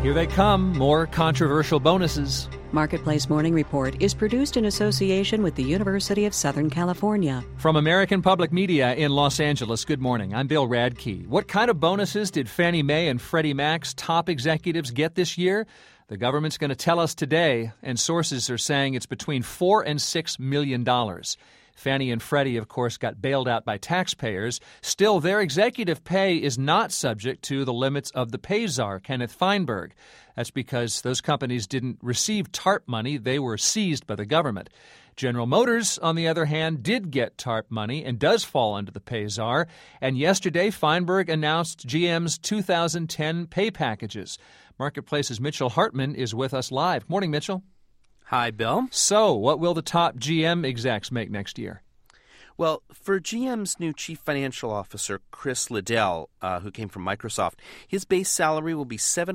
Here they come, more controversial bonuses. Marketplace Morning Report is produced in association with the University of Southern California. From American Public Media in Los Angeles, good morning. I'm Bill Radke. What kind of bonuses did Fannie Mae and Freddie Mac's top executives get this year? The government's going to tell us today, and sources are saying it's between $4 and $6 million. Fannie and Freddie, of course, got bailed out by taxpayers. Still, their executive pay is not subject to the limits of the pay czar, Kenneth Feinberg. That's because those companies didn't receive TARP money. They were seized by the government. General Motors, on the other hand, did get TARP money and does fall under the pay czar. And yesterday, Feinberg announced GM's 2010 pay packages. Marketplace's Mitchell Hartman is with us live. Morning, Mitchell. Hi, Bill. So, what will the top GM execs make next year? Well, for GM's new chief financial officer, Chris Liddell, who came from Microsoft, his base salary will be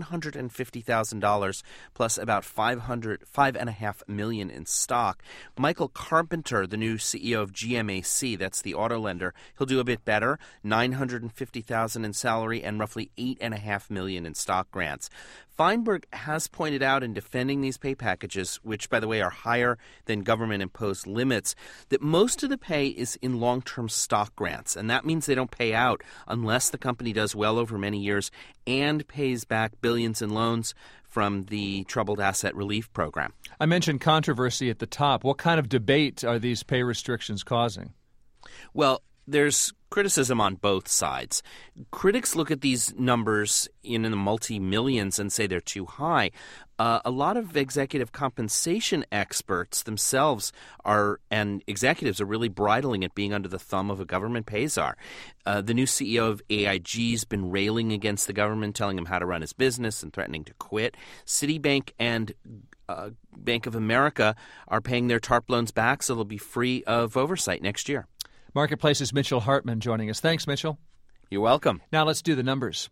$750,000 plus about $5.5 million in stock. Michael Carpenter, the new CEO of GMAC, that's the auto lender, he'll do a bit better, $950,000 in salary and roughly $8.5 million in stock grants. Feinberg has pointed out in defending these pay packages, which, by the way, are higher than government-imposed limits, that most of the pay is in long-term stock grants, and that means they don't pay out unless the company does well over many years and pays back billions in loans from the Troubled Asset Relief Program. I mentioned controversy at the top. What kind of debate are these pay restrictions causing? Well, there's criticism on both sides. Critics look at these numbers in the multi-millions and say they're too high. A lot of executive compensation experts themselves and executives are really bridling at being under the thumb of a government pay czar. The new CEO of AIG's been railing against the government, telling him how to run his business and threatening to quit. Citibank and Bank of America are paying their TARP loans back, so they'll be free of oversight next year. Marketplace's Mitchell Hartman joining us. Thanks, Mitchell. You're welcome. Now let's do the numbers.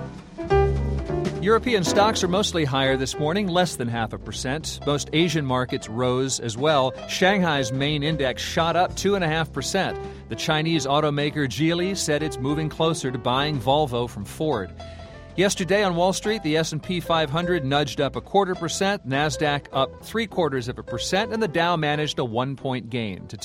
European stocks are mostly higher this morning, less than 0.5%. Most Asian markets rose as well. Shanghai's main index shot up 2.5%. The Chinese automaker Geely said it's moving closer to buying Volvo from Ford. Yesterday on Wall Street, the S&P 500 nudged up 0.25%, NASDAQ up 0.75%, and the Dow managed a 1-point gain to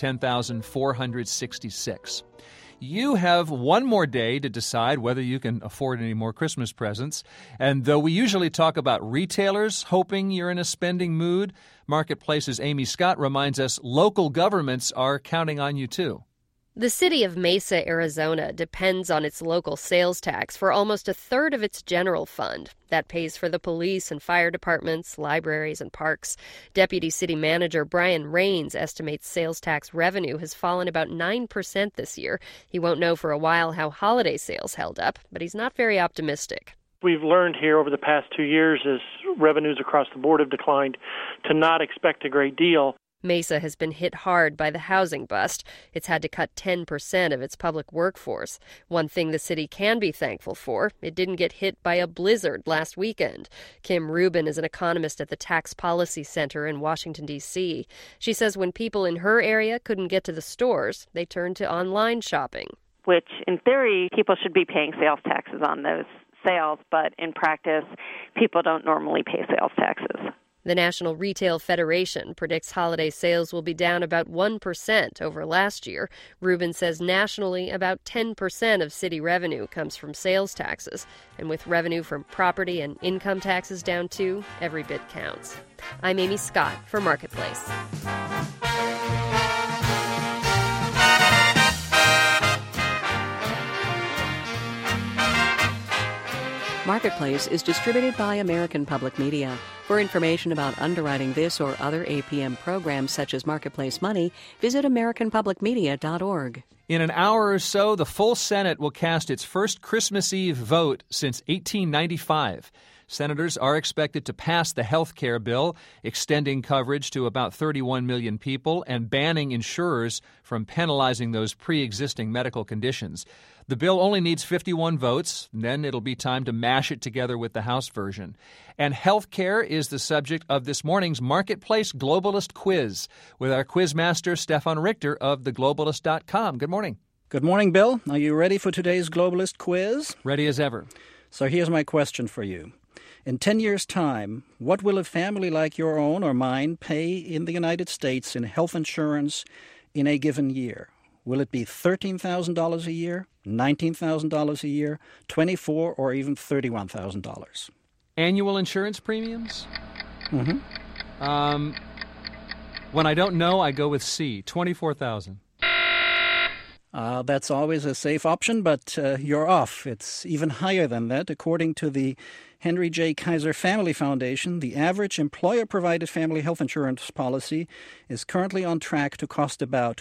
10,466. You have one more day to decide whether you can afford any more Christmas presents. And though we usually talk about retailers hoping you're in a spending mood, Marketplace's Amy Scott reminds us local governments are counting on you too. The city of Mesa, Arizona, depends on its local sales tax for almost a third of its general fund. That pays for the police and fire departments, libraries, and parks. Deputy City Manager Brian Rains estimates sales tax revenue has fallen about 9% this year. He won't know for a while how holiday sales held up, but he's not very optimistic. We've learned here over the past 2 years as revenues across the board have declined to not expect a great deal. Mesa has been hit hard by the housing bust. It's had to cut 10% of its public workforce. One thing the city can be thankful for, it didn't get hit by a blizzard last weekend. Kim Rubin is an economist at the Tax Policy Center in Washington, D.C. She says when people in her area couldn't get to the stores, they turned to online shopping. Which, in theory, people should be paying sales taxes on those sales, but in practice, people don't normally pay sales taxes. The National Retail Federation predicts holiday sales will be down about 1% over last year. Rubin says nationally, about 10% of city revenue comes from sales taxes. And with revenue from property and income taxes down too, every bit counts. I'm Amy Scott for Marketplace. Marketplace is distributed by American Public Media. For information about underwriting this or other APM programs such as Marketplace Money, visit americanpublicmedia.org. In an hour or so, the full Senate will cast its first Christmas Eve vote since 1895. Senators are expected to pass the health care bill, extending coverage to about 31 million people and banning insurers from penalizing those pre-existing medical conditions. The bill only needs 51 votes, and then it'll be time to mash it together with the House version. And health care is the subject of this morning's Marketplace Globalist Quiz with our quizmaster, Stefan Richter of theglobalist.com. Good morning. Good morning, Bill. Are you ready for today's Globalist Quiz? Ready as ever. So here's my question for you. In 10 years' time, what will a family like your own or mine pay in the United States in health insurance in a given year? Will it be $13,000 a year, $19,000 a year, $24,000 or even $31,000? Annual insurance premiums? Mm-hmm. When I don't know, I go with C, $24,000. That's always a safe option, but you're off. It's even higher than that. According to the Henry J. Kaiser Family Foundation, the average employer-provided family health insurance policy is currently on track to cost about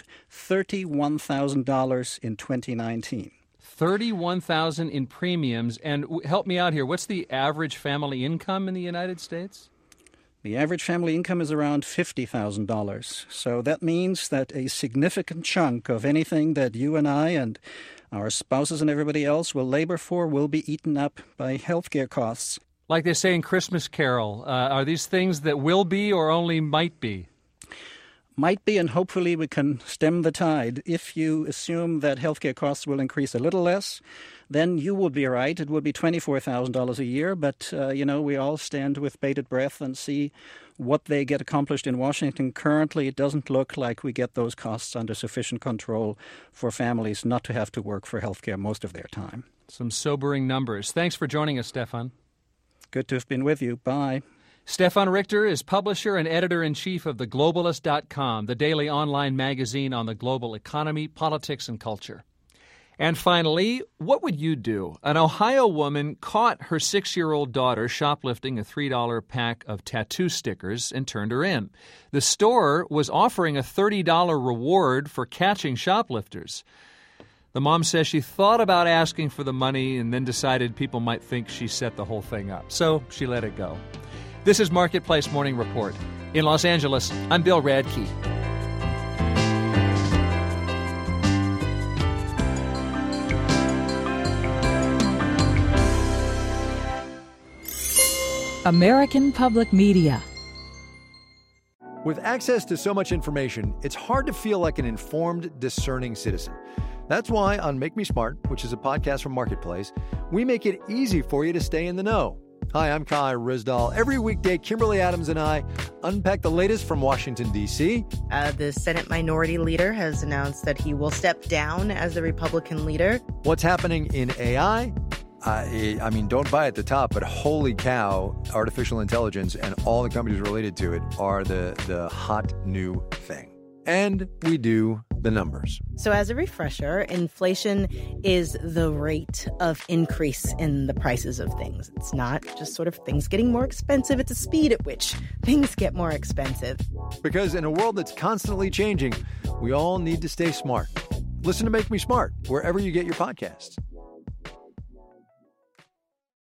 $31,000 in 2019. $31,000 in premiums. And help me out here. What's the average family income in the United States? The average family income is around $50,000. So that means that a significant chunk of anything that you and I and our spouses and everybody else will labor for will be eaten up by healthcare costs. Like they say in Christmas Carol, are these things that will be or only might be? Might be, and hopefully we can stem the tide. If you assume that healthcare costs will increase a little less, then you would be right. It would be $24,000 a year. But, we all stand with bated breath and see what they get accomplished in Washington. Currently, it doesn't look like we get those costs under sufficient control for families not to have to work for healthcare most of their time. Some sobering numbers. Thanks for joining us, Stefan. Good to have been with you. Bye. Stefan Richter is publisher and editor-in-chief of TheGlobalist.com, the daily online magazine on the global economy, politics, and culture. And finally, what would you do? An Ohio woman caught her 6-year-old daughter shoplifting a $3 pack of tattoo stickers and turned her in. The store was offering a $30 reward for catching shoplifters. The mom says she thought about asking for the money and then decided people might think she set the whole thing up. So she let it go. This is Marketplace Morning Report. In Los Angeles, I'm Bill Radke. American Public Media. With access to so much information, it's hard to feel like an informed, discerning citizen. That's why on Make Me Smart, which is a podcast from Marketplace, we make it easy for you to stay in the know. Hi, I'm Kai Rizdal. Every weekday, Kimberly Adams and I unpack the latest from Washington, D.C. The Senate Minority Leader has announced that he will step down as the Republican leader. What's happening in AI? Don't buy at the top, but holy cow, artificial intelligence and all the companies related to it are the hot new thing. And we do the numbers. So as a refresher, inflation is the rate of increase in the prices of things. It's not just sort of things getting more expensive. It's the speed at which things get more expensive. Because in a world that's constantly changing, we all need to stay smart. Listen to Make Me Smart wherever you get your podcasts.